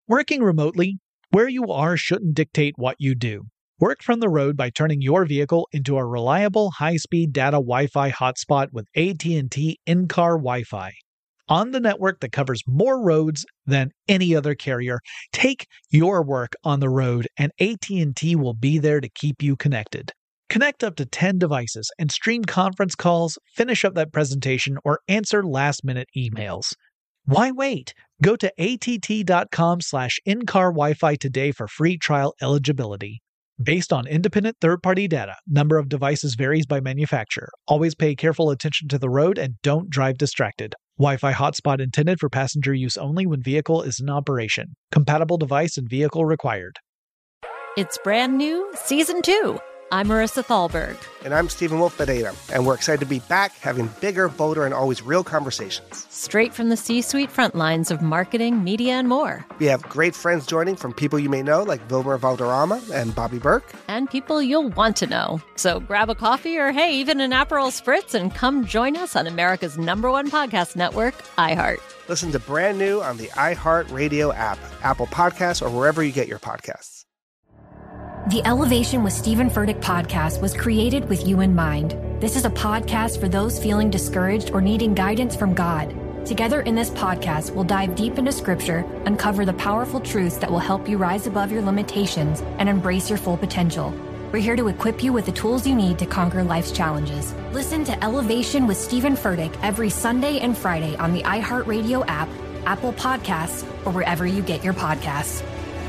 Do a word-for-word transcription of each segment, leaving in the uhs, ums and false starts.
Working remotely, where you are shouldn't dictate what you do. Work from the road by turning your vehicle into a reliable high-speed data Wi-Fi hotspot with A T and T in-car Wi-Fi. On the network that covers more roads than any other carrier, take your work on the road and A T and T will be there to keep you connected. Connect up to ten devices and stream conference calls, finish up that presentation, or answer last-minute emails. Why wait? Go to att.com slash in-car Wi-Fi today for free trial eligibility. Based on independent third-party data, number of devices varies by manufacturer. Always pay careful attention to the road and don't drive distracted. Wi-Fi hotspot intended for passenger use only when vehicle is in operation. Compatible device and vehicle required. It's brand new, season two. I'm Marissa Thalberg. And I'm Stephen Wolf Pereira. And we're excited to be back having bigger, bolder, and always real conversations. Straight from the C-suite front lines of marketing, media, and more. We have great friends joining from people you may know, like Wilmer Valderrama and Bobby Burke. And people you'll want to know. So grab a coffee or, hey, even an Aperol Spritz and come join us on America's number one podcast network, iHeart. Listen to Brand New on the iHeartRadio app, Apple Podcasts, or wherever you get your podcasts. The Elevation with Stephen Furtick podcast was created with you in mind. This is a podcast for those feeling discouraged or needing guidance from God. Together in this podcast, we'll dive deep into Scripture, uncover the powerful truths that will help you rise above your limitations and embrace your full potential. We're here to equip you with the tools you need to conquer life's challenges. Listen to Elevation with Stephen Furtick every Sunday and Friday on the iHeartRadio app, Apple Podcasts, or wherever you get your podcasts.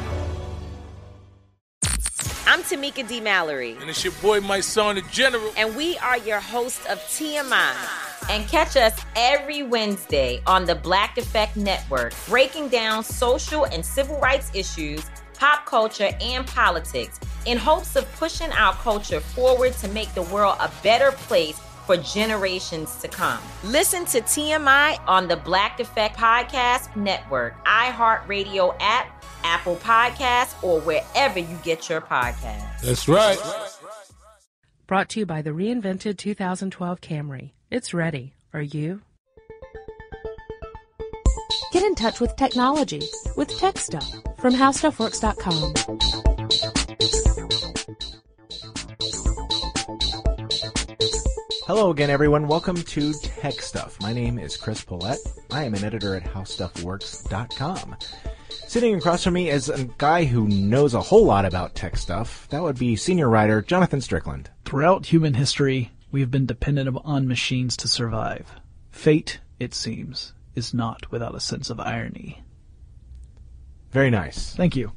I'm Tamika D. Mallory. And it's your boy, my son, the General. And we are your hosts of T M I. And catch us every Wednesday on the Black Effect Network, breaking down social and civil rights issues, pop culture, and politics in hopes of pushing our culture forward to make the world a better place for generations to come. Listen to T M I on the Black Effect Podcast Network, iHeartRadio app, Apple Podcasts, or wherever you get your podcasts. That's right. Brought to you by the reinvented two thousand twelve Camry. It's ready. Are you? Get in touch with technology with Tech Stuff from how stuff works dot com. Hello again, everyone. Welcome to Tech Stuff. My name is Chris Pollette. I am an editor at how stuff works dot com. Sitting across from me is a guy who knows a whole lot about tech stuff. That would be senior writer Jonathan Strickland. Throughout human history, we have been dependent on machines to survive. Fate, it seems, is not without a sense of irony. Very nice. Thank you.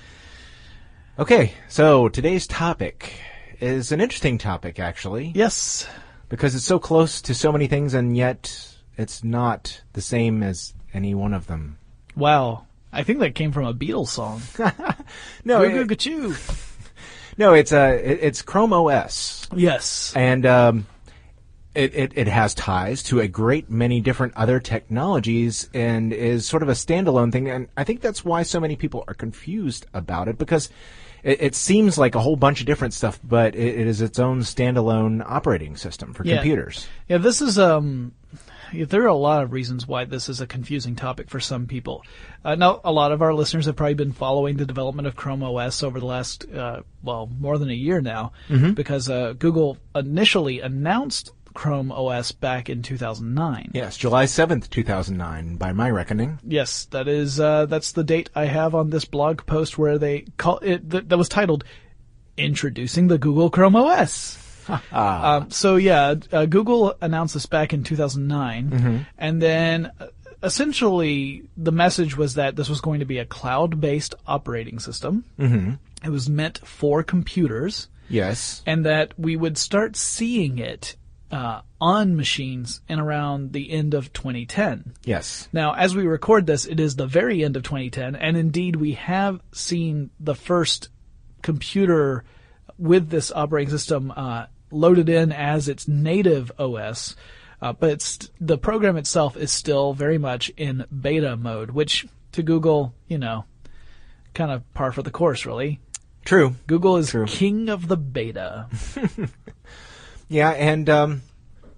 Okay, so today's topic is an interesting topic, actually. Yes. Because it's so close to so many things, and yet it's not the same as any one of them. Wow. I think that came from a Beatles song. no, Goo Goo Gachoo. No, it's uh, it, it's Chrome O S. Yes, and um, it, it it has ties to a great many different other technologies, and is sort of a standalone thing. And I think that's why so many people are confused about it, because it, it seems like a whole bunch of different stuff, but it, it is its own standalone operating system for yeah. computers. Yeah, this is um. There are a lot of reasons why this is a confusing topic for some people. Uh, now, a lot of our listeners have probably been following the development of Chrome O S over the last, uh, well, more than a year now, mm-hmm. because uh, Google initially announced Chrome O S back in two thousand nine. Yes, July seventh, two thousand nine, by my reckoning. Yes, that is uh, that's the date I have on this blog post where they call it th- that was titled "Introducing the Google Chrome O S." um, so yeah, uh, Google announced this back in two thousand nine, mm-hmm. and then uh, essentially the message was that this was going to be a cloud-based operating system. Mm-hmm. It was meant for computers. Yes. And that we would start seeing it uh, on machines in around the end of twenty ten. Yes. Now, as we record this, it is the very end of twenty ten, and indeed we have seen the first computer with this operating system uh, loaded in as its native O S, uh, but it's, the program itself is still very much in beta mode, which to Google, you know, kind of par for the course, really. True. Google is True. king of the beta. Yeah, and um,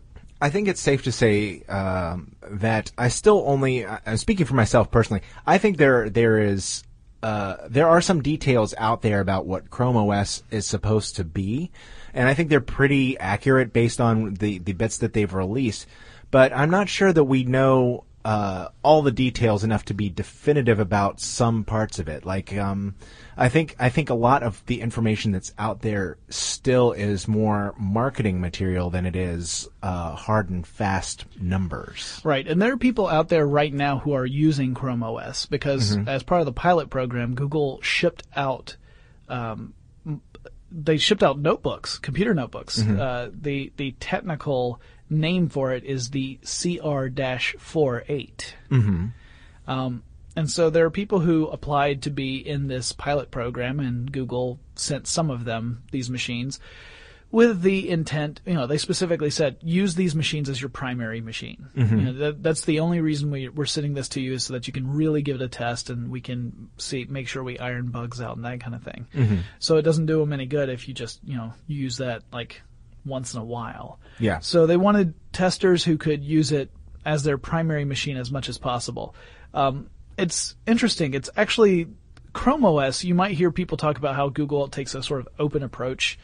I think it's safe to say um, that I still only, I'm speaking for myself personally, I think there there is, uh, there are some details out there about what Chrome O S is supposed to be, and I think they're pretty accurate based on the, the bits that they've released, but I'm not sure that we know uh, all the details enough to be definitive about some parts of it. Like, um, I think I think a lot of the information that's out there still is more marketing material than it is uh, hard and fast numbers. Right, and there are people out there right now who are using Chrome O S because mm-hmm. as part of the pilot program, Google shipped out um, they shipped out notebooks, computer notebooks. Mm-hmm. Uh, the the technical name for it is the C R forty-eight. Mm-hmm. Um, and so there are people who applied to be in this pilot program, and Google sent some of them these machines with the intent, you know, they specifically said, use these machines as your primary machine. Mm-hmm. You know, that, that's the only reason we, we're sending this to you is so that you can really give it a test and we can see, make sure we iron bugs out and that kind of thing. Mm-hmm. So it doesn't do them any good if you just, you know, use that like once in a while. Yeah. So they wanted testers who could use it as their primary machine as much as possible. Um, it's interesting. It's actually Chrome O S. You might hear people talk about how Google takes a sort of open approach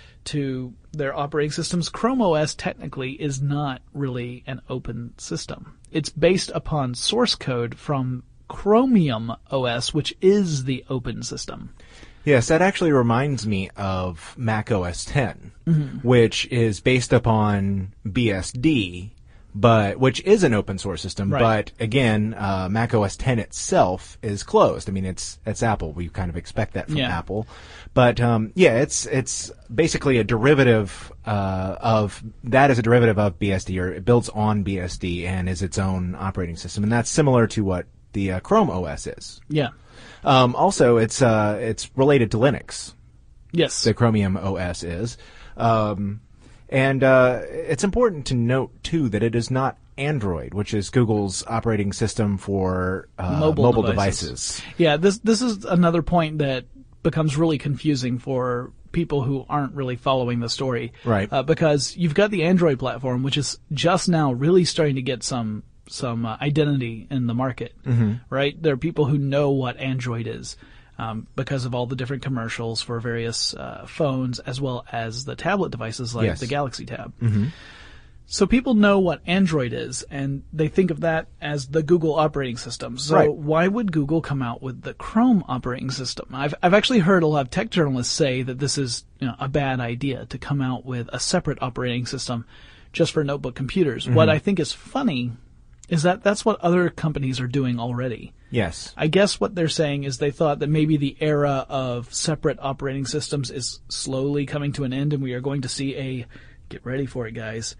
to their operating systems. Chrome O S technically is not really an open system. It's based upon source code from Chromium O S, which is the open system. Yes, that actually reminds me of Mac O S ten, mm-hmm. which is based upon B S D, but which is an open source system. Right. But again, uh, Mac O S ten itself is closed. I mean, it's it's Apple. We kind of expect that from yeah. Apple. But um, yeah, it's it's basically a derivative uh, of that is a derivative of B S D, or it builds on B S D and is its own operating system, and that's similar to what the uh, Chrome O S is. Yeah. Um, also, it's uh, it's related to Linux. Yes. The Chromium O S is. Um, and uh, it's important to note, too, that it is not Android, which is Google's operating system for uh, mobile, mobile devices. devices. Yeah, this this is another point that becomes really confusing for people who aren't really following the story. Right. Uh, because you've got the Android platform, which is just now really starting to get some some uh, identity in the market, mm-hmm. right? There are people who know what Android is um, because of all the different commercials for various uh, phones as well as the tablet devices like yes. the Galaxy Tab. Mm-hmm. So people know what Android is, and they think of that as the Google operating system. So right. why would Google come out with the Chrome operating system? I've I've actually heard a lot of tech journalists say that this is, you know, a bad idea to come out with a separate operating system just for notebook computers. Mm-hmm. What I think is funny is that that's what other companies are doing already. Yes. I guess what they're saying is they thought that maybe the era of separate operating systems is slowly coming to an end, and we are going to see a, get ready for it, guys,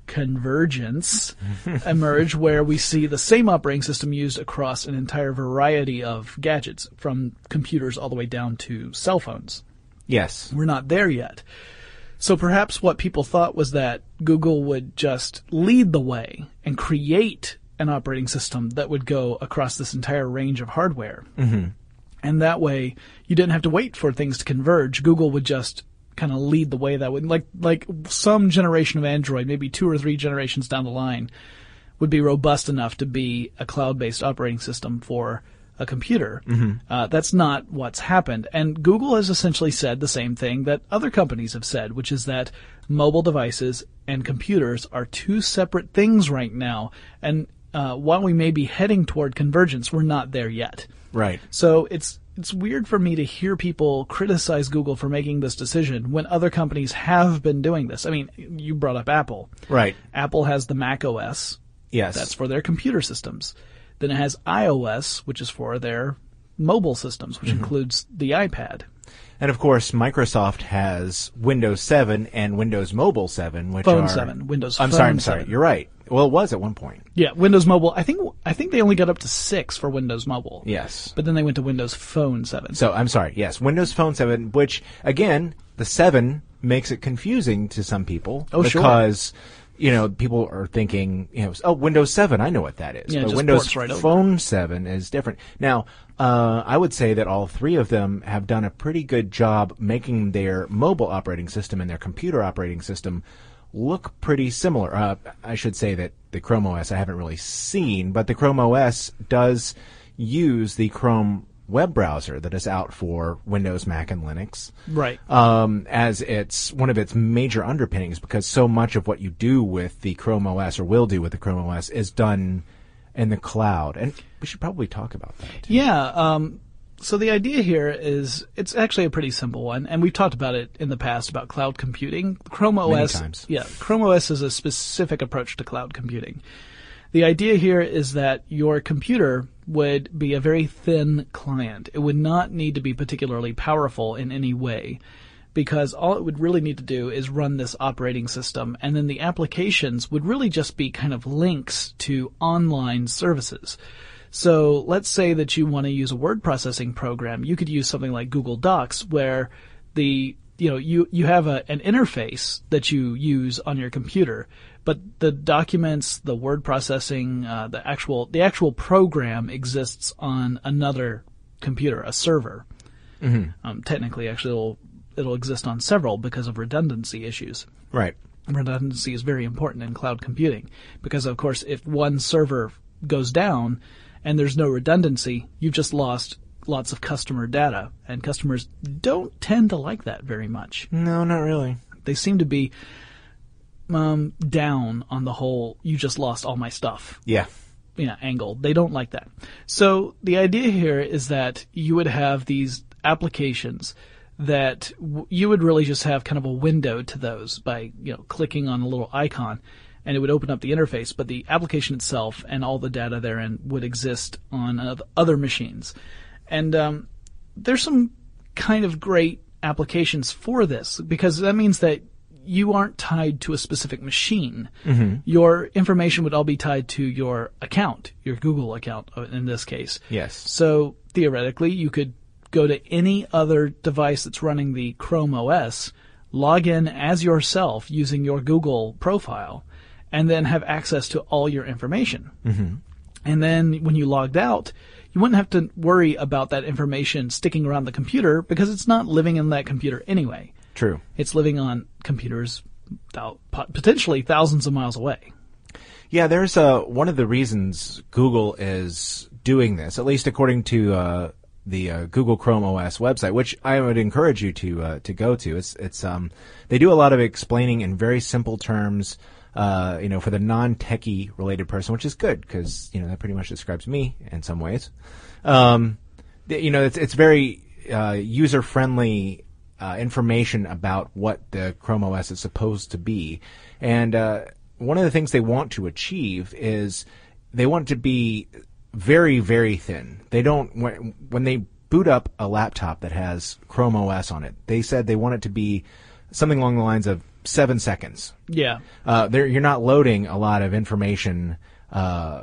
convergence emerge where we see the same operating system used across an entire variety of gadgets, from computers all the way down to cell phones. Yes. We're not there yet. So perhaps what people thought was that Google would just lead the way and create an operating system that would go across this entire range of hardware. Mm-hmm. And that way you didn't have to wait for things to converge. Google would just kind of lead the way that would, like, like some generation of Android, maybe two or three generations down the line, would be robust enough to be a cloud-based operating system for a computer. Mm-hmm. Uh, that's not what's happened. And Google has essentially said the same thing that other companies have said, which is that mobile devices and computers are two separate things right now. And uh, while we may be heading toward convergence, we're not there yet. Right. So it's it's weird for me to hear people criticize Google for making this decision when other companies have been doing this. I mean, you brought up Apple. Right. Apple has the Mac O S. Yes. That's for their computer systems. Then it has iOS, which is for their mobile systems, which mm-hmm. includes the iPad. And of course, Microsoft has Windows seven and Windows Mobile seven, which Phone are seven, Windows I'm Phone sorry, I'm sorry. seven. You're right. Well, it was at one point. Yeah, Windows Mobile. I think I think they only got up to six for Windows Mobile. Yes. But then they went to Windows Phone seven. So I'm sorry. Yes, Windows Phone seven, which again, the seven makes it confusing to some people oh, because sure. you know, people are thinking, you know, oh, Windows seven, I know what that is. Yeah, but just Windows ports right over. Phone seven is different. Now, uh, I would say that all three of them have done a pretty good job making their mobile operating system and their computer operating system look pretty similar. Uh, I should say that the Chrome O S I haven't really seen, but the Chrome O S does use the Chrome web browser that is out for Windows, Mac, and Linux. Right. Um, as it's one of its major underpinnings, because so much of what you do with the Chrome O S, or will do with the Chrome O S, is done in the cloud. And we should probably talk about that, too. Yeah. Um, so the idea here is, it's actually a pretty simple one, and we've talked about it in the past about cloud computing. Chrome O S, Many times. Yeah, Chrome O S is a specific approach to cloud computing. The idea here is that your computer would be a very thin client. It would not need to be particularly powerful in any way, because all it would really need to do is run this operating system, and then the applications would really just be kind of links to online services. So let's say that you want to use a word processing program. You could use something like Google Docs, where the you know you you have a, an interface that you use on your computer, but the documents, the word processing, uh, the actual the actual program exists on another computer, a server. Mm-hmm. Um, technically, actually, it'll it'll exist on several because of redundancy issues. Right. Redundancy is very important in cloud computing because, of course, if one server goes down and there's no redundancy, you've just lost lots of customer data, and customers don't tend to like that very much. No, not really. They seem to be um, down on the whole, you just lost all my stuff. Yeah. Yeah, angle. They don't like that. So the idea here is that you would have these applications that w- you would really just have kind of a window to those by, you know, clicking on a little icon, and it would open up the interface, but the application itself and all the data therein would exist on uh, other machines. And um, there's some kind of great applications for this, because that means that you aren't tied to a specific machine. Mm-hmm. Your information would all be tied to your account, your Google account in this case. Yes. So theoretically, you could go to any other device that's running the Chrome O S, log in as yourself using your Google profile, and then have access to all your information. Mm-hmm. And then when you logged out, you wouldn't have to worry about that information sticking around the computer because it's not living in that computer anyway. True. It's living on computers thou- potentially thousands of miles away. Yeah, there's uh, one of the reasons Google is doing this, at least according to uh, the uh, Google Chrome O S website, which I would encourage you to uh, to go to. It's it's um they do a lot of explaining in very simple terms. Uh, you know, for the non-techie related person, which is good because, you know, that pretty much describes me in some ways. Um, you know, it's, it's very, uh, user-friendly, uh, information about what the Chrome O S is supposed to be. And, uh, one of the things they want to achieve is they want it to be very, very thin. They don't, when, when they boot up a laptop that has Chrome O S on it, they said they want it to be something along the lines of seven seconds. Yeah. Uh, there, you're not loading a lot of information uh,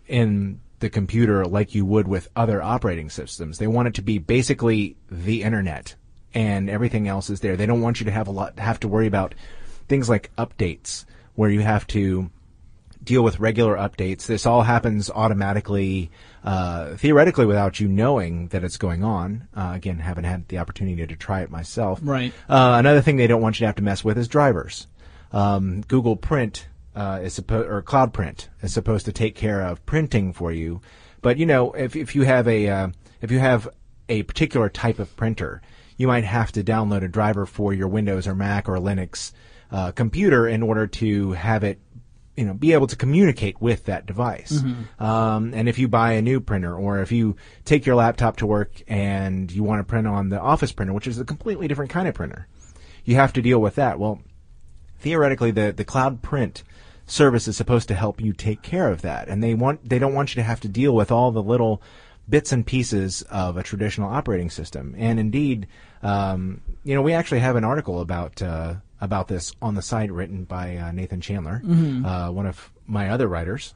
in the computer like you would with other operating systems. They want it to be basically the internet, and everything else is there. They don't want you to have a lot, have to worry about things like updates, where you have to deal with regular updates. This all happens automatically, uh, theoretically, without you knowing that it's going on. Uh, again, haven't had the opportunity to try it myself. Right. Uh, another thing they don't want you to have to mess with is drivers. Um, Google Print uh, is supposed, or Cloud Print is supposed to take care of printing for you. But you know, if if you have a uh, if you have a particular type of printer, you might have to download a driver for your Windows or Mac or Linux uh, computer in order to have it, you know, be able to communicate with that device. Mm-hmm. Um, and if you buy a new printer, or if you take your laptop to work and you want to print on the Office printer, which is a completely different kind of printer, you have to deal with that. Well, theoretically, the, the Cloud Print service is supposed to help you take care of that. And they want, they don't want you to have to deal with all the little bits and pieces of a traditional operating system. And indeed, um, you know, we actually have an article about, uh, about this on the site written by uh, Nathan Chandler, mm-hmm. uh, one of my other writers.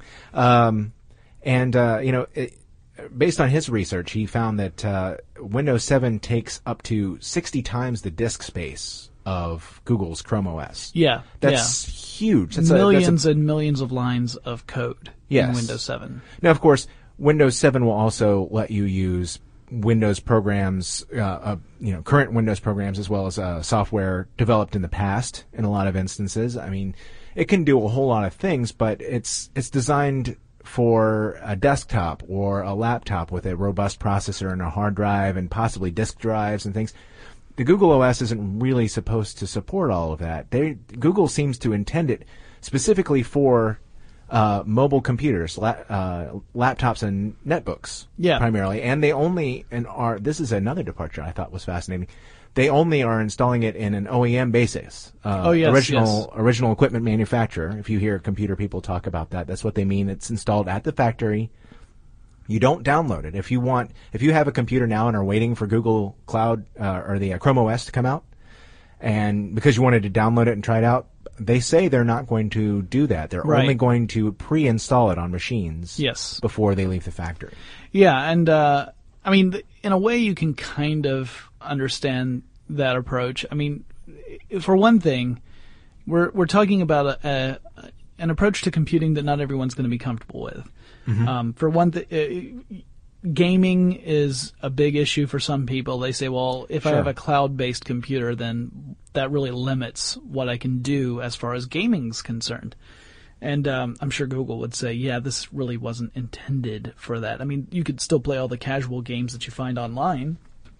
um, and, uh, you know, it, based on his research, he found that uh, Windows seven takes up to sixty times the disk space of Google's Chrome O S. Yeah. That's yeah. huge. That's millions a, that's a, and millions of lines of code yes. in Windows seven. Now, of course, Windows seven will also let you use Windows programs, uh, uh, you know, current Windows programs as well as uh, software developed in the past. In a lot of instances, I mean, it can do a whole lot of things, but it's it's designed for a desktop or a laptop with a robust processor and a hard drive and possibly disk drives and things. The Google O S isn't really supposed to support all of that. They, Google seems to intend it specifically for uh, mobile computers, la- uh, laptops and netbooks, yeah. primarily. And they only and are. This is another departure I thought was fascinating. They only are installing it in an O E M basis. Uh, oh yes, original yes. original equipment manufacturer. If you hear computer people talk about that, that's what they mean. It's installed at the factory. You don't download it. If you want, if you have a computer now and are waiting for Google Cloud uh, or the uh, Chrome O S to come out, and because you wanted to download it and try it out, they say they're not going to do that. They're right. only going to pre-install it on machines yes. before they leave the factory. Yeah, and uh, I mean, in a way, you can kind of understand that approach. I mean, for one thing, we're we're talking about a, a, an approach to computing that not everyone's going to be comfortable with. Mm-hmm. Um, for one thing, uh, gaming is a big issue for some people. They say, well, if sure. I have a cloud-based computer, then that really limits what I can do as far as gaming's concerned. And um, I'm sure Google would say, yeah, this really wasn't intended for that. I mean, you could still play all the casual games that you find online,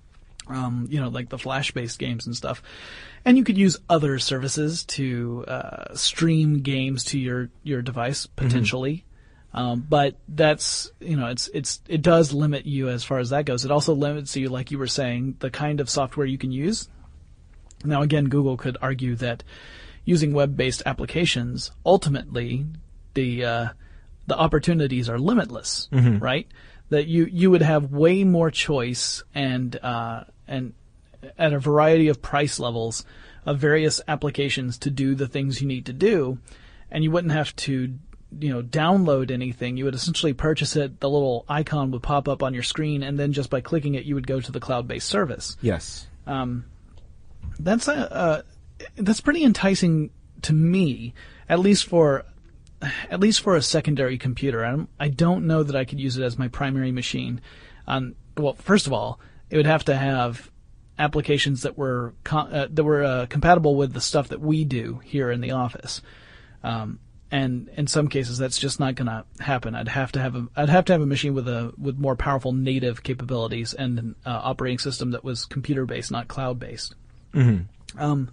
um, you know, like the Flash-based games and stuff. And you could use other services to uh, stream games to your, your device, potentially. Mm-hmm. Um, but that's, you know, it's, it's, it does limit you as far as that goes. It also limits you, like you were saying, the kind of software you can use. Now, again, Google could argue that using web-based applications, ultimately, the, uh, the opportunities are limitless, mm-hmm. right? That you, you would have way more choice and, uh, and at a variety of price levels of various applications to do the things you need to do. And you wouldn't have to, you know, download anything. You would essentially purchase it. The little icon would pop up on your screen, and then just by clicking it, you would go to the cloud-based service. Yes. Um, that's a, uh, that's pretty enticing to me, at least for, at least for a secondary computer. I don't, I don't know that I could use it as my primary machine. Um, well, first of all, it would have to have applications that were com- uh, that were uh, compatible with the stuff that we do here in the office. Um, And in some cases, that's just not going to happen. I'd have to have a I'd have to have a machine with a with more powerful native capabilities and an uh, operating system that was computer based, not cloud based. Mm-hmm. Um,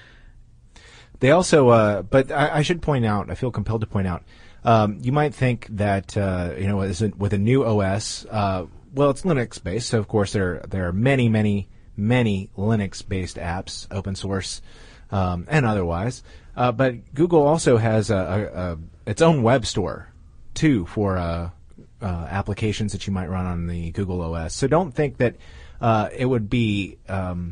they also, uh, but I, I should point out, I feel compelled to point out, um, you might think that uh, you know, as a, with a new O S, uh, well, it's Linux based, so of course there there are many, many, many Linux based apps, open source um, and otherwise. Uh, but Google also has a, a, a its own web store, too, for uh, uh, applications that you might run on the Google O S. So don't think that uh, it would be, um,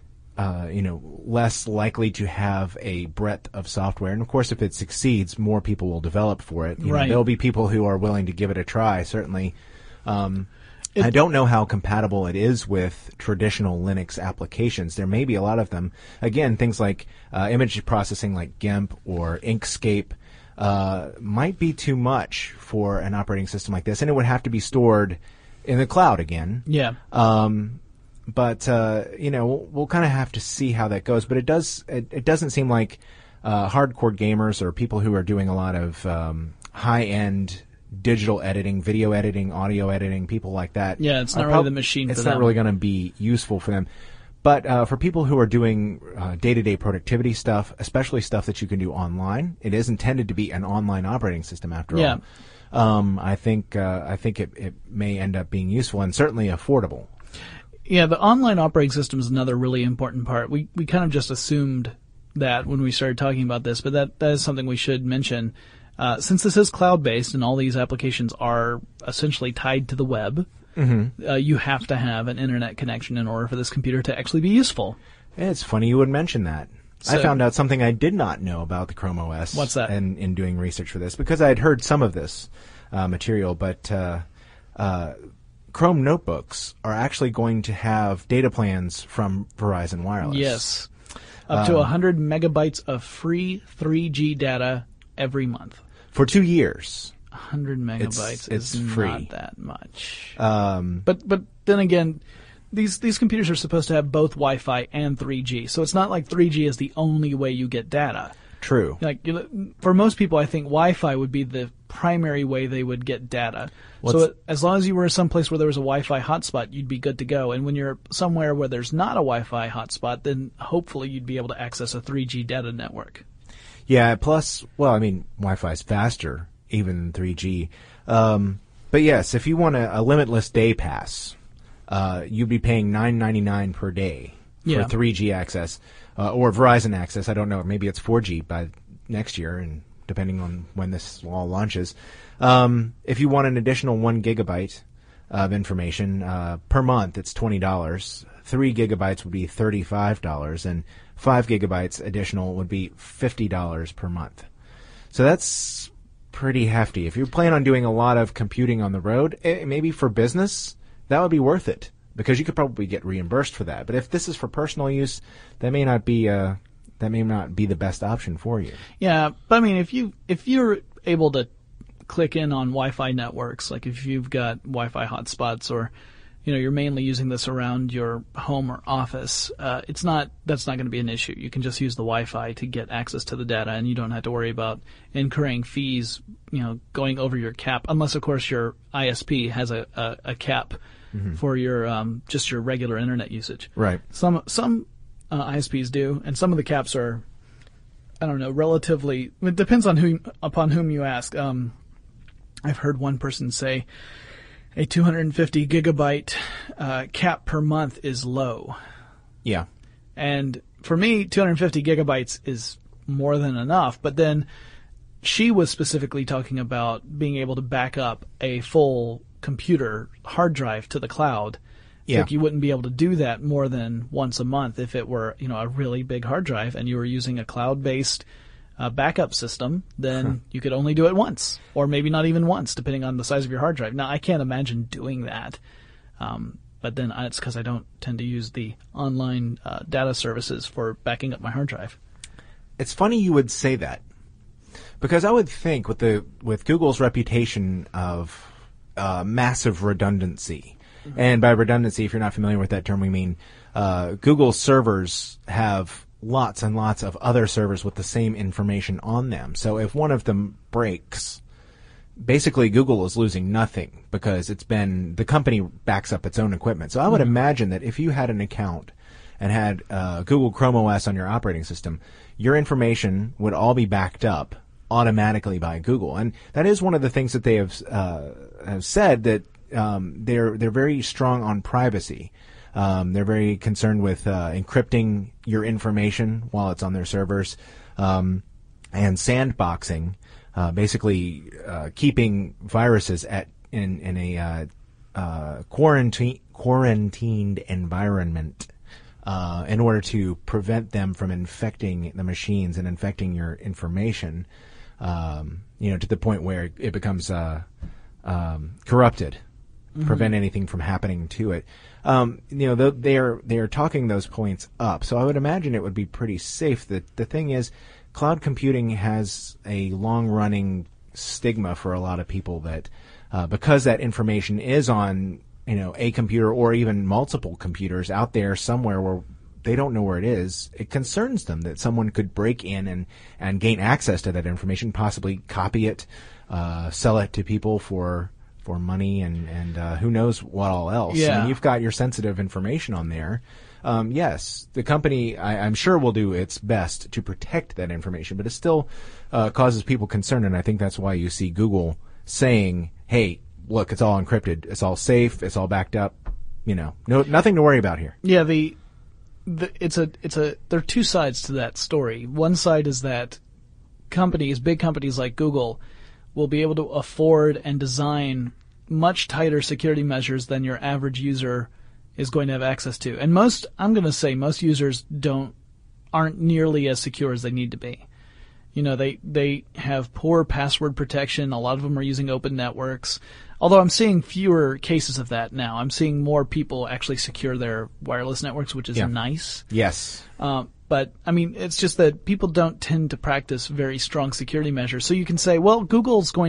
uh, you know, less likely to have a breadth of software. And of course, if it succeeds, more people will develop for it. You right. know, there'll be people who are willing to give it a try. Certainly. Um, It, I don't know how compatible it is with traditional Linux applications. There may be a lot of them. Again, things like uh, image processing like GIMP or Inkscape uh, might be too much for an operating system like this, and it would have to be stored in the cloud again. Yeah. Um, but, uh, you know, we'll, we'll kind of have to see how that goes. But it does. It, it doesn't seem like uh, hardcore gamers or people who are doing a lot of um, high-end digital editing, video editing, audio editing, people like that. Yeah, it's not really prob- the machine for It's them. not really going to be useful for them. But uh, for people who are doing uh, day-to-day productivity stuff, especially stuff that you can do online, it is intended to be an online operating system after yeah. all. Um, I think uh, I think it, it may end up being useful and certainly affordable. Yeah, the online operating system is another really important part. We we kind of just assumed that when we started talking about this, but that, that is something we should mention. Uh, since this is cloud-based and all these applications are essentially tied to the web, mm-hmm. uh, you have to have an internet connection in order for this computer to actually be useful. It's funny you would mention that. So, I found out something I did not know about the Chrome O S. What's that? In, in doing research for this, because I had heard some of this uh, material, but uh, uh, Chrome notebooks are actually going to have data plans from Verizon Wireless. Yes. Up um, to one hundred megabytes of free three G data every month. For two years. one hundred megabytes it's, is it's free. Not that much. Um, but but then again, these these computers are supposed to have both Wi-Fi and three G, so it's not like three G is the only way you get data. True. Like you know, for most people, I think Wi-Fi would be the primary way they would get data. What's, so it, as long as you were someplace where there was a Wi-Fi hotspot, you'd be good to go. And when you're somewhere where there's not a Wi-Fi hotspot, then hopefully you'd be able to access a three G data network. Yeah. Plus, well, I mean, Wi-Fi is faster even than three G. Um, but yes, if you want a, a limitless day pass, uh, you'd be paying nine ninety-nine per day for Yeah. three G access. Uh, or Verizon access, I don't know. Maybe it's four G by next year, and depending on when this all launches. Um, if you want an additional one gigabyte of information uh, per month, it's twenty dollars. Three gigabytes would be thirty-five dollars, and five gigabytes additional would be fifty dollars per month. So that's pretty hefty. If you plan on doing a lot of computing on the road, eh, maybe for business, that would be worth it, because you could probably get reimbursed for that. But if this is for personal use, that may not be uh, that may not be the best option for you. Yeah, but I mean, if you if you're able to click in on Wi-Fi networks, like if you've got Wi-Fi hotspots, or you know you're mainly using this around your home or office, uh, it's not that's not going to be an issue. You can just use the Wi-Fi to get access to the data, and you don't have to worry about incurring fees, you know, going over your cap, unless of course your I S P has a a, a cap. Mm-hmm. For your um, just your regular internet usage. Right. Some some uh, I S Ps do, and some of the caps are, I don't know, relatively. It depends on who upon whom you ask. Um, I've heard one person say a two hundred fifty gigabyte uh, cap per month is low. Yeah. And for me, two hundred fifty gigabytes is more than enough. But then she was specifically talking about being able to back up a full computer hard drive to the cloud. Yeah. Like you wouldn't be able to do that more than once a month if it were, you know, a really big hard drive and you were using a cloud-based uh, backup system, then huh. you could only do it once, or maybe not even once, depending on the size of your hard drive. Now, I can't imagine doing that, um, but then it's because I don't tend to use the online uh, data services for backing up my hard drive. It's funny you would say that, because I would think with the with Google's reputation of Uh, massive redundancy. Mm-hmm. And by redundancy, if you're not familiar with that term, we mean uh, Google servers have lots and lots of other servers with the same information on them. So if one of them breaks, basically Google is losing nothing, because it's been the company backs up its own equipment. So I would mm-hmm. imagine that if you had an account and had uh, Google Chrome O S on your operating system, your information would all be backed up automatically by Google. And that is one of the things that they have uh, have said, that um, they're they're very strong on privacy. Um, they're very concerned with uh, encrypting your information while it's on their servers, um, and sandboxing, uh, basically uh, keeping viruses at in in a uh, uh, quarantine quarantined environment uh, in order to prevent them from infecting the machines and infecting your information. Um, you know, to the point where it becomes uh, um, corrupted, mm-hmm. prevent anything from happening to it. Um, you know, they are they are talking those points up, so I would imagine it would be pretty safe. The the thing is, cloud computing has a long-running stigma for a lot of people that uh, because that information is on, you know, a computer or even multiple computers out there somewhere where they don't know where it is, it concerns them that someone could break in and, and gain access to that information, possibly copy it, uh, sell it to people for for money, and, and uh, who knows what all else. Yeah. I mean, you've got your sensitive information on there. Um, yes, the company, I, I'm sure, will do its best to protect that information, but it still uh, causes people concern, and I think that's why you see Google saying, hey, look, it's all encrypted, it's all safe, it's all backed up, you know, no, nothing to worry about here. Yeah, the... The, it's a, it's a, there are two sides to that story. One side is that companies, big companies like Google, will be able to afford and design much tighter security measures than your average user is going to have access to. And most, I'm going to say most users don't, aren't nearly as secure as they need to be. You know, they, they have poor password protection. A lot of them are using open networks. Although I'm seeing fewer cases of that now. I'm seeing more people actually secure their wireless networks, which is yeah. nice. Yes. Um, but, I mean, it's just that people don't tend to practice very strong security measures. So you can say, well, Google's going to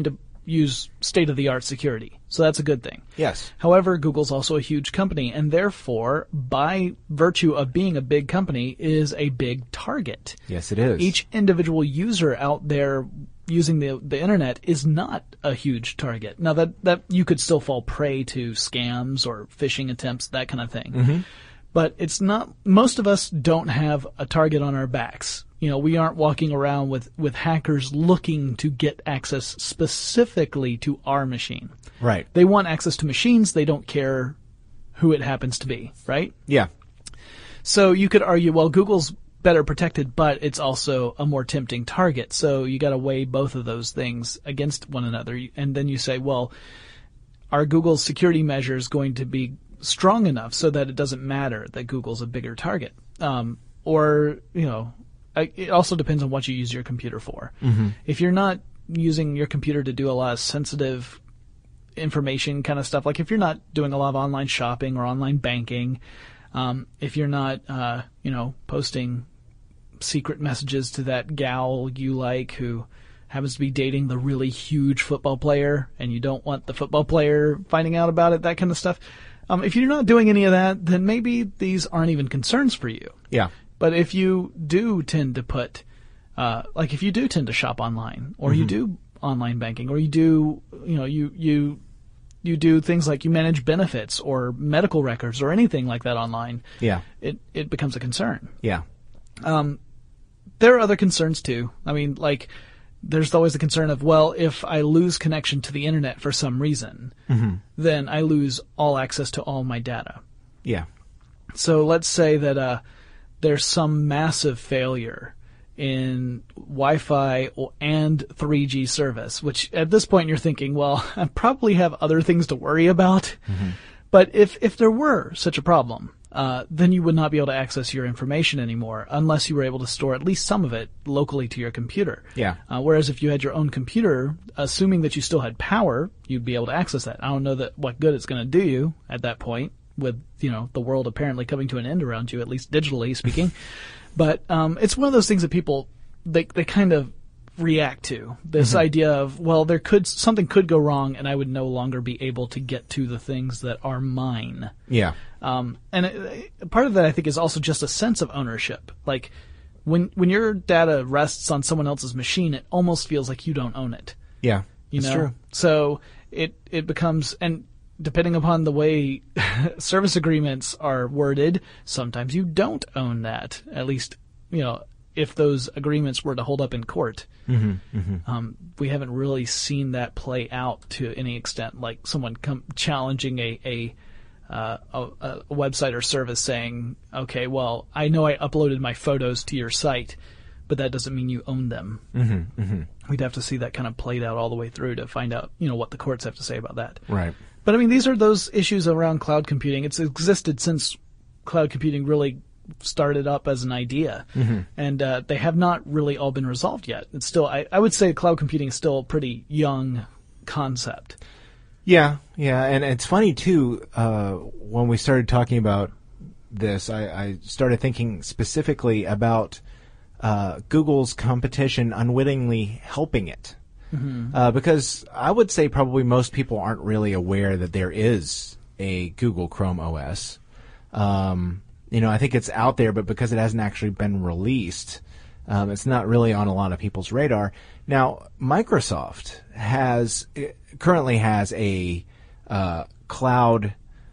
use state-of-the-art security. So that's a good thing. Yes. However, Google's also a huge company, and therefore, by virtue of being a big company, is a big target. Yes, it is. Each individual user out there using the the internet is not a huge target. Now, that, that you could still fall prey to scams or phishing attempts, that kind of thing. Mm-hmm. But it's not, most of us don't have a target on our backs. You know, we aren't walking around with, with hackers looking to get access specifically to our machine. Right. They want access to machines. They don't care who it happens to be, right? Yeah. So you could argue, well, Google's better protected, but it's also a more tempting target. So you got to weigh both of those things against one another. And then you say, well, are Google's security measures going to be strong enough so that it doesn't matter that Google's a bigger target? Um, or, you know, I, it also depends on what you use your computer for. Mm-hmm. If you're not using your computer to do a lot of sensitive information kind of stuff, like if you're not doing a lot of online shopping or online banking, um, if you're not, uh, you know, posting secret messages to that gal you like who happens to be dating the really huge football player and you don't want the football player finding out about it, that kind of stuff. Um, if you're not doing any of that, then maybe these aren't even concerns for you. Yeah. But if you do tend to put, uh, like if you do tend to shop online, or Mm-hmm. you do online banking, or you do, you know, you, you, you do things like you manage benefits or medical records or anything like that online, Yeah. it, it becomes a concern. Yeah. Um, there are other concerns too. I mean, like, there's always the concern of, well, if I lose connection to the internet for some reason, Mm-hmm. then I lose all access to all my data. Yeah. So let's say that uh, there's some massive failure in Wi-Fi or- and three G service, which at this point you're thinking, well, I probably have other things to worry about. Mm-hmm. But if, if there were such a problem, uh, then you would not be able to access your information anymore unless you were able to store at least some of it locally to your computer. Yeah. Uh, whereas if you had your own computer, assuming that you still had power, you'd be able to access that. I don't know that what good it's going to do you at that point with, you know, the world apparently coming to an end around you, at least digitally speaking. But um, it's one of those things that people, they they kind of react to. This Mm-hmm. idea of, well, there could something could go wrong and I would no longer be able to get to the things that are mine. Yeah. Um, and it, part of that, I think, is also just a sense of ownership. Like, when when your data rests on someone else's machine, it almost feels like you don't own it. Yeah. You That's know? true. So it it becomes, and depending upon the way service agreements are worded, sometimes you don't own that. At least, you know, if those agreements were to hold up in court. Mm-hmm. Mm-hmm. Um, we haven't really seen that play out to any extent, like someone come challenging a a, uh, a a website or service saying, okay, well, I know I uploaded my photos to your site, but that doesn't mean you own them. Mm-hmm. Mm-hmm. We'd have to see that kind of played out all the way through to find out, you know, what the courts have to say about that. Right. But I mean, these are those issues around cloud computing. It's existed since cloud computing really started up as an idea, mm-hmm. and uh, they have not really all been resolved yet. It's still, I, I would say, cloud computing is still a pretty young concept. Yeah, yeah, and it's funny too. Uh, when we started talking about this, I, I started thinking specifically about uh, Google's competition unwittingly helping it, Mm-hmm. uh, because I would say probably most people aren't really aware that there is a Google Chrome O S. Um, you know, I think it's out there, but because it hasn't actually been released, um, it's not really on a lot of people's radar. Now, Microsoft has currently has a uh, cloud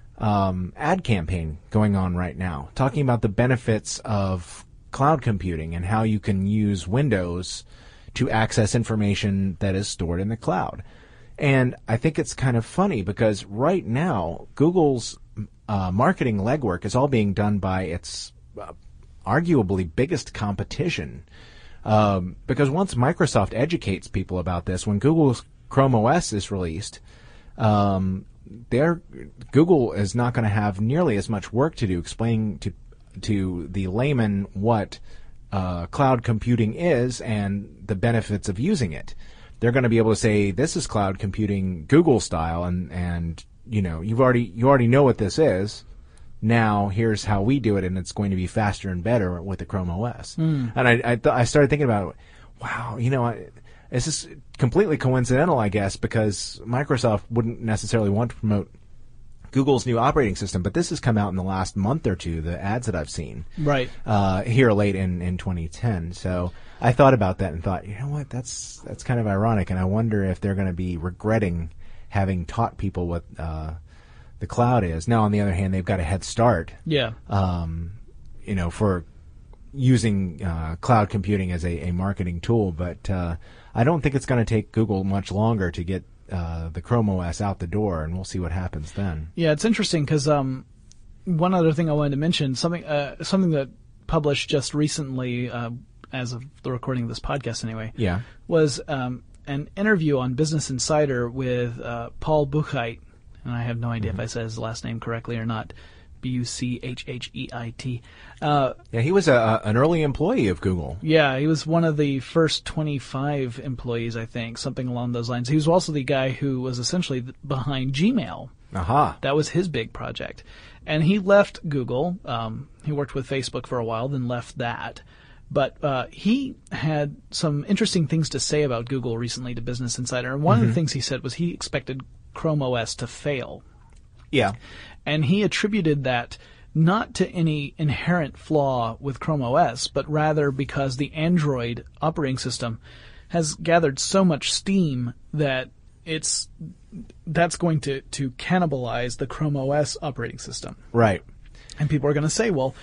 um, ad campaign going on right now, talking about the benefits of cloud computing and how you can use Windows to access information that is stored in the cloud. And I think it's kind of funny because right now, Google's uh, marketing legwork is all being done by its uh, arguably biggest competition. Um, because once Microsoft educates people about this, when Google's Chrome O S is released, um, their Google is not going to have nearly as much work to do explaining to to the layman what uh, cloud computing is and the benefits of using it. They're going to be able to say, this is cloud computing Google style, and, and you know, you've already you already know what this is. Now here's how we do it, and it's going to be faster and better with the Chrome O S. Mm. And I I, th- I started thinking about, wow, you know, I, This is completely coincidental, I guess, because Microsoft wouldn't necessarily want to promote Google's new operating system, but this has come out in the last month or two, the ads that I've seen. Right. Uh, here late in, in twenty ten. So I thought about that and thought, you know what, that's that's kind of ironic, and I wonder if they're going to be regretting having taught people what uh, the cloud is. Now, on the other hand, they've got a head start. Yeah. Um, you know, for using uh, cloud computing as a, a marketing tool, but uh, I don't think it's going to take Google much longer to get uh, the Chrome O S out the door, and we'll see what happens then. Yeah, it's interesting because um, one other thing I wanted to mention, something uh, something that published just recently, uh, as of the recording of this podcast anyway, yeah. was um, an interview on Business Insider with uh, Paul Buchheit, and I have no idea mm-hmm. if I said his last name correctly or not. B U C H H E I T. Uh, yeah, he was a, a, an early employee of Google. Yeah, he was one of the first twenty-five employees, I think, something along those lines. He was also the guy who was essentially behind Gmail. Aha. That was his big project. And he left Google. Um, he worked with Facebook for a while, then left that. But uh, he had some interesting things to say about Google recently to Business Insider. And one mm-hmm. of the things he said was he expected Chrome O S to fail. Yeah. And he attributed that not to any inherent flaw with Chrome O S, but rather because the Android operating system has gathered so much steam that it's that's going to, to cannibalize the Chrome O S operating system. Right. And people are going to say, well,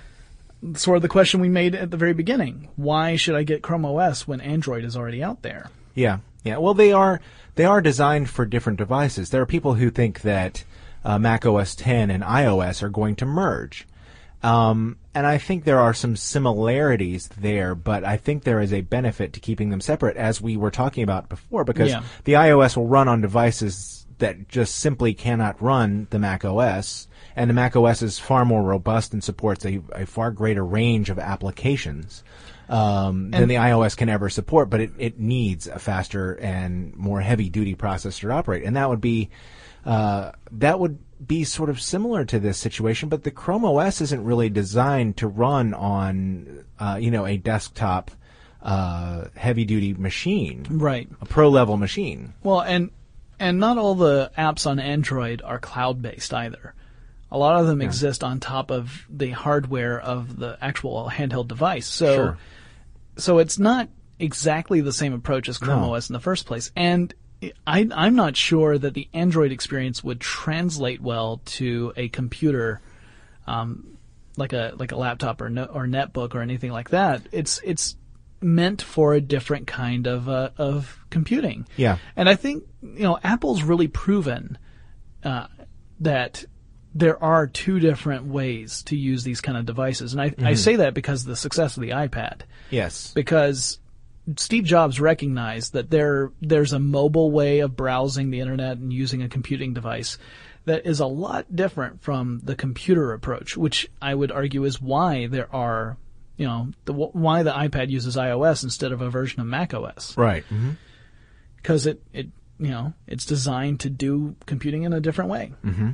sort of the question we made at the very beginning, why should I get Chrome O S when Android is already out there? Yeah. Yeah. Well, they are they are designed for different devices. There are people who think that Uh, Mac O S ten and iOS are going to merge. Um, and I think there are some similarities there, but I think there is a benefit to keeping them separate, as we were talking about before, because yeah. the iOS will run on devices that just simply cannot run the Mac O S, and the Mac O S is far more robust and supports a, a far greater range of applications um, than the iOS can ever support, but it, it needs a faster and more heavy-duty processor to operate, and that would be Uh, that would be sort of similar to this situation, but the Chrome O S isn't really designed to run on, uh, you know, a desktop, uh, heavy-duty machine. Right. A pro-level machine. Well, and and not all the apps on Android are cloud-based either. A lot of them yeah. exist on top of the hardware of the actual handheld device. So, sure. so it's not exactly the same approach as Chrome no. O S in the first place. And I, I'm not sure that the Android experience would translate well to a computer, um, like a like a laptop or no, or netbook or anything like that. It's it's meant for a different kind of uh, of computing. Yeah, and I think you know Apple's really proven uh, that there are two different ways to use these kind of devices, and I mm-hmm. I say that because of the success of the iPad. Yes, because Steve Jobs recognized that there there's a mobile way of browsing the internet and using a computing device that is a lot different from the computer approach, which I would argue is why there are, you know, the, why the iPad uses iOS instead of a version of macOS. Right. Because mm-hmm. it, it, you know, it's designed to do computing in a different way. Mm-hmm.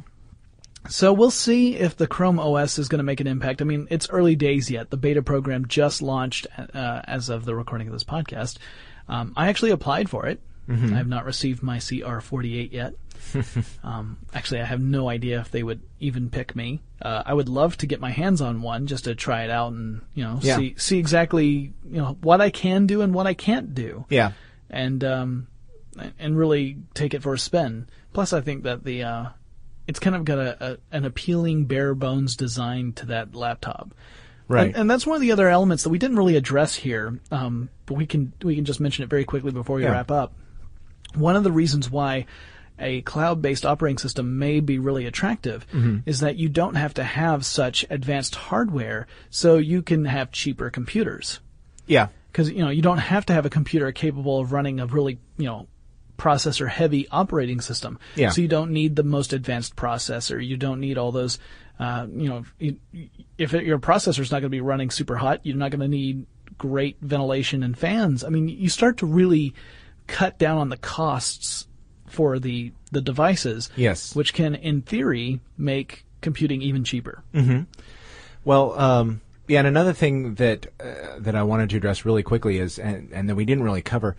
So we'll see if the Chrome O S is going to make an impact. I mean, it's early days yet. The beta program just launched uh, as of the recording of this podcast. Um, I actually applied for it. Mm-hmm. I have not received my C R forty-eight yet. um, actually, I have no idea if they would even pick me. Uh, I would love to get my hands on one just to try it out and you know yeah. see see exactly you know what I can do and what I can't do. Yeah, and um, and really take it for a spin. Plus, I think that the uh, it's kind of got a, a an appealing bare bones design to that laptop, right? And, and that's one of the other elements that we didn't really address here, um, but we can we can just mention it very quickly before we yeah. wrap up. One of the reasons why a cloud-based operating system may be really attractive mm-hmm. is that you don't have to have such advanced hardware, so you can have cheaper computers. Yeah, because you know you don't have to have a computer capable of running a really you know. processor-heavy operating system. Yeah. So you don't need the most advanced processor. You don't need all those, uh, you know, if it, your processor's not going to be running super hot, you're not going to need great ventilation and fans. I mean, you start to really cut down on the costs for the the devices. Yes. Which can, in theory, make computing even cheaper. Mm-hmm. Well, um, yeah, and another thing that uh, that I wanted to address really quickly is, and, and that we didn't really cover,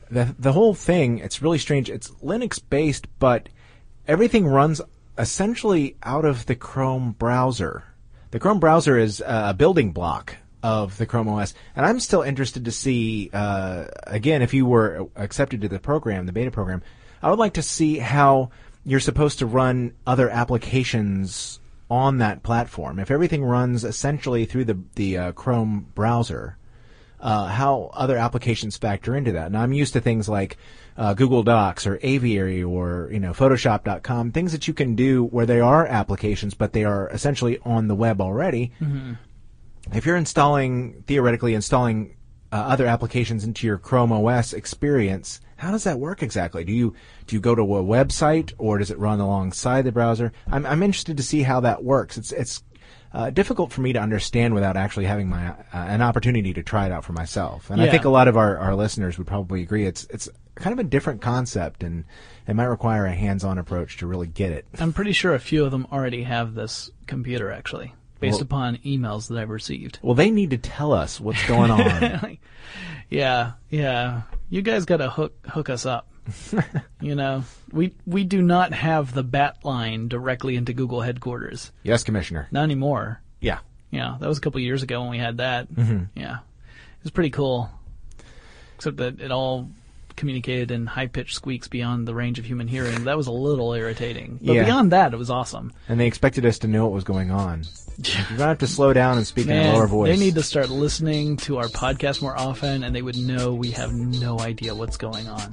the the whole thing, it's really strange. It's Linux-based, but everything runs essentially out of the Chrome browser. The Chrome browser is a building block of the Chrome O S, and I'm still interested to see, uh, again, if you were accepted to the program, the beta program, I would like to see how you're supposed to run other applications on that platform. If everything runs essentially through the, the uh, Chrome browser, uh, how other applications factor into that. And I'm used to things like uh, Google Docs or Aviary or, you know, Photoshop dot com, things that you can do where they are applications, but they are essentially on the web already. Mm-hmm. If you're installing, theoretically installing uh, other applications into your Chrome O S experience, how does that work exactly? Do you do you go to a website or does it run alongside the browser? I'm I'm interested to see how that works. It's it's uh, difficult for me to understand without actually having my uh, an opportunity to try it out for myself. And yeah. I think a lot of our, our listeners would probably agree. It's it's kind of a different concept, and it might require a hands-on approach to really get it. I'm pretty sure a few of them already have this computer actually. Based well, upon emails that I've received. Well, they need to tell us what's going on. like, yeah, yeah. You guys got to hook hook us up. You know, we we do not have the bat line directly into Google headquarters. Yes, Commissioner. Not anymore. Yeah. Yeah, that was a couple of years ago when we had that. Mm-hmm. Yeah. It was pretty cool. Except that it all communicated in high-pitched squeaks beyond the range of human hearing. That was a little irritating. But yeah. Beyond that, it was awesome. And they expected us to know what was going on. You're going to have to slow down and speak Man, in a lower voice. They need to start listening to our podcast more often, and they would know we have no idea what's going on.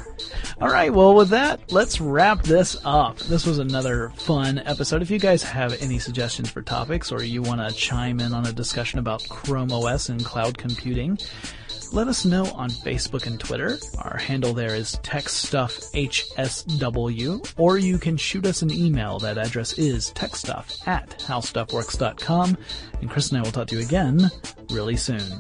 All right, well, with that, let's wrap this up. This was another fun episode. If you guys have any suggestions for topics, or you want to chime in on a discussion about Chrome O S and cloud computing, let us know on Facebook and Twitter. Our handle there is TechStuffHSW, or you can shoot us an email. That address is techstuff at howstuffworks dot com, and Chris and I will talk to you again really soon.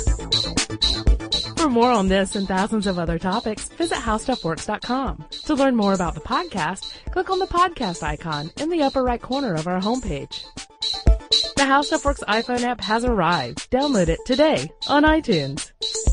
For more on this and thousands of other topics, visit how stuff works dot com. To learn more about the podcast, click on the podcast icon in the upper right corner of our homepage. The HowStuffWorks iPhone app has arrived. Download it today on iTunes.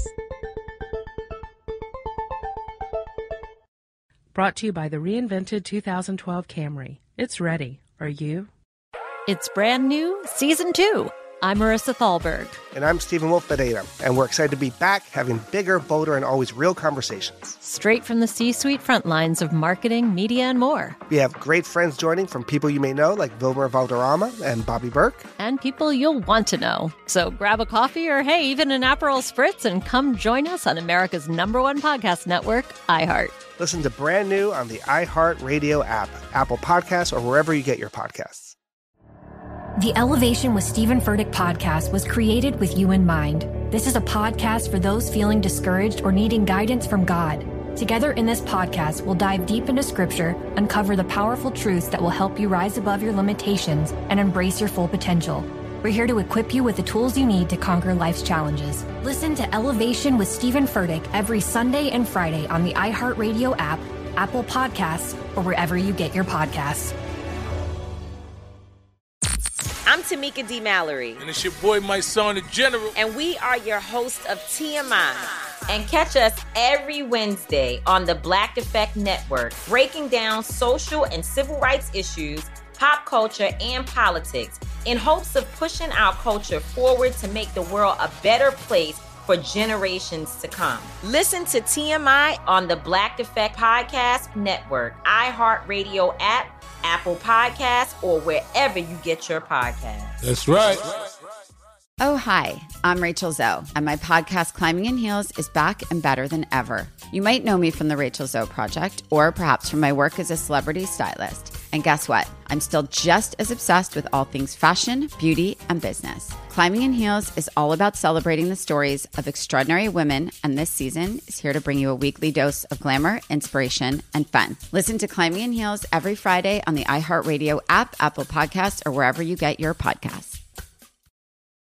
Brought to you by the reinvented two thousand twelve Camry. It's ready. Are you? It's brand new, season two. I'm Marissa Thalberg. And I'm Stephen Wolf Bedeta, and we're excited to be back having bigger, bolder, and always real conversations. Straight from the C-suite front lines of marketing, media, and more. We have great friends joining from people you may know, like Wilmer Valderrama and Bobby Burke. And people you'll want to know. So grab a coffee or, hey, even an Aperol Spritz and come join us on America's number one podcast network, iHeart. Listen to brand new on the iHeart Radio app, Apple Podcasts, or wherever you get your podcasts. The Elevation with Stephen Furtick podcast was created with you in mind. This is a podcast for those feeling discouraged or needing guidance from God. Together in this podcast, we'll dive deep into Scripture, uncover the powerful truths that will help you rise above your limitations and embrace your full potential. We're here to equip you with the tools you need to conquer life's challenges. Listen to Elevation with Stephen Furtick every Sunday and Friday on the iHeartRadio app, Apple Podcasts, or wherever you get your podcasts. I'm Tamika D. Mallory. And it's your boy, my son, the General. And we are your hosts of T M I. And catch us every Wednesday on the Black Effect Network, breaking down social and civil rights issues, pop culture, and politics in hopes of pushing our culture forward to make the world a better place for generations to come. Listen to T M I on the Black Effect Podcast Network, iHeartRadio app, Apple Podcasts, or wherever you get your podcasts. That's right. Oh, hi, I'm Rachel Zoe, and my podcast, Climbing in Heels, is back and better than ever. You might know me from the Rachel Zoe Project, or perhaps from my work as a celebrity stylist. And guess what? I'm still just as obsessed with all things fashion, beauty, and business. Climbing in Heels is all about celebrating the stories of extraordinary women, and this season is here to bring you a weekly dose of glamour, inspiration, and fun. Listen to Climbing in Heels every Friday on the iHeartRadio app, Apple Podcasts, or wherever you get your podcasts.